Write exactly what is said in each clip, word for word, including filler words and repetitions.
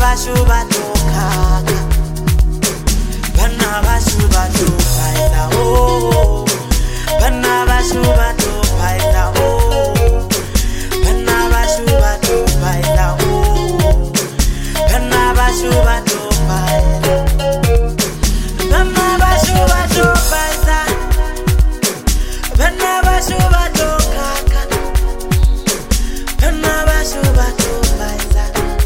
bashu batokaka, bana bashu batopaida oh, bana bashu batopaida oh, bana bashu batopaida oh, bana bashu batopaida, bana bashu batopaida, bana bashu batokaka, bana bashu batopaida,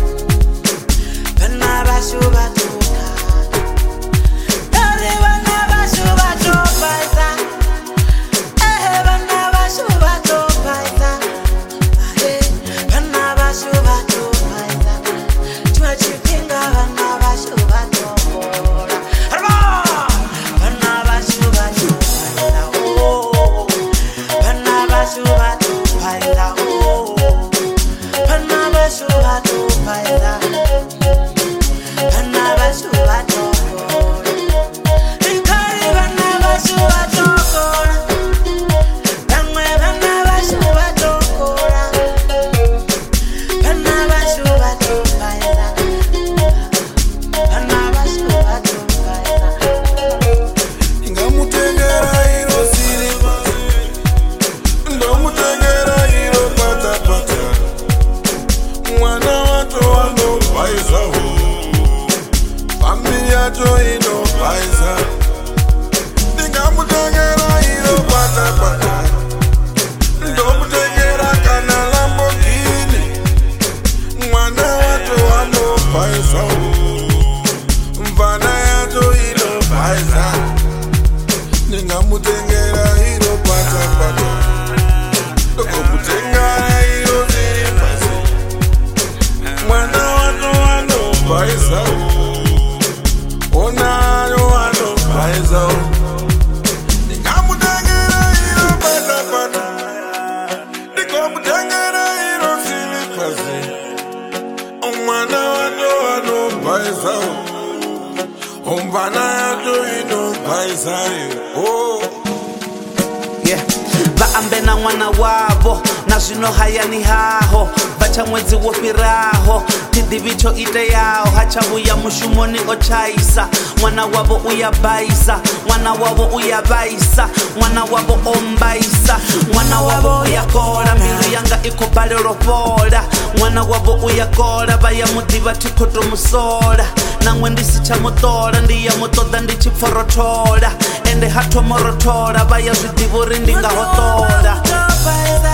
bana bashu batokaka, dale bana bashu batopaida, eh bana bashu batopaida, eh bana bashu batopaida, twachipinga bana bashu batokora, bana bashu batopaida oh, bana bashu batopaida oh, bana bashu batopaida, bana bashu batokora, ikari bana bashu batokora, bamwe bana bashu batokora, bana bashu batopaida, bana bashu batopaida. Ingamutengera iro silipa, ndomutengera iro pata pata. Mwana wato wano paisa ho, familia to ino paisa. Ingamutengera iro pata pata, ndomutengera kana Lamborghini. Mwana wato wano paisa ho, mvana yato ino paisa. Ningamutengera iro pata pata, ndomutengera iro zilipasi. Mwana wano wano paisa ho, onano wano paisa ho. Ningamutengera iro pata pata, ndomutengera iro zilipasi. Mwana wano wano paisa ho, omvana yato ino paisa ho. Yeah. Vaambe na mwana wavo na zwino hayani haho, vacha mwedzi wo fhiraho tiḓivhi tsho iteaho, hatsha vhuya mushumoni o tshaisa, mwana wavo uya baisa, mwana wavo uya vhaisa, mwana wavo o mbaisa, mwana wavo uya kola, mbilu yanga i khou balelwa fhola, mwana wavo uya kola, vha ya muḓivha thi khou tou musola, naṅwe ndi si tsha muṱola, ndi ya muṱoḓa ndi tshi pfa rothola, ende ha thoma rothola, vha ya zwiḓivha uri ndi nga hoṱola.